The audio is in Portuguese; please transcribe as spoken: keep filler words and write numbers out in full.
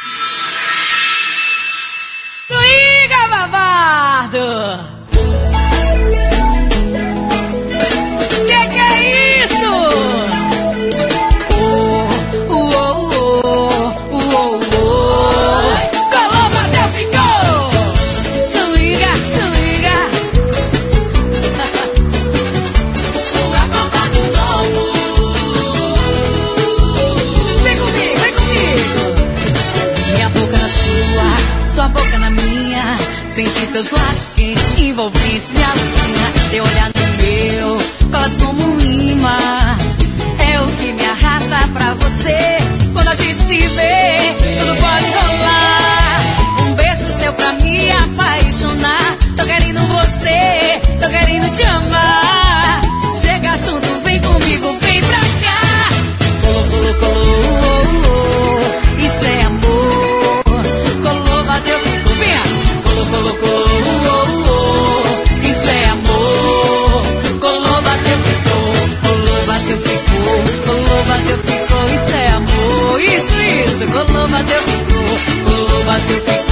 Twiga babado! Que que é isso? Oh, oh, oh, oh, oh, oh. Colou, bateu, ficou! Twiga, twiga. Sua bomba do novo. Vem comigo, vem comigo. Minha boca na sua, sua boca na minha. Sentir teus lábios quentes, envolventes, me alucina. Teu olhar no meu, colados como um imã. É o que me arrasta pra você. Quando a gente se vê, tudo pode rolar. Um beijo seu pra me apaixonar. Tô querendo você, tô querendo te amar. Chega junto, vem comigo, vem pra cá. Colou, colou, colou, isso é amor. Colou, bateu, ficou, vinha. Colou, colou, colou, isso é amor. Colou, bateu, ficou, colou, bateu, ficou, colou, bateu, ficou, isso é amor. Isso, isso, colou, bateu, ficou, colou, bateu, ficou.